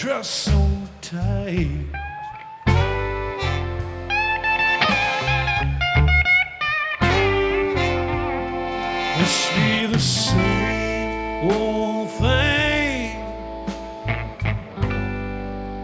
trust so tight. Must be the same old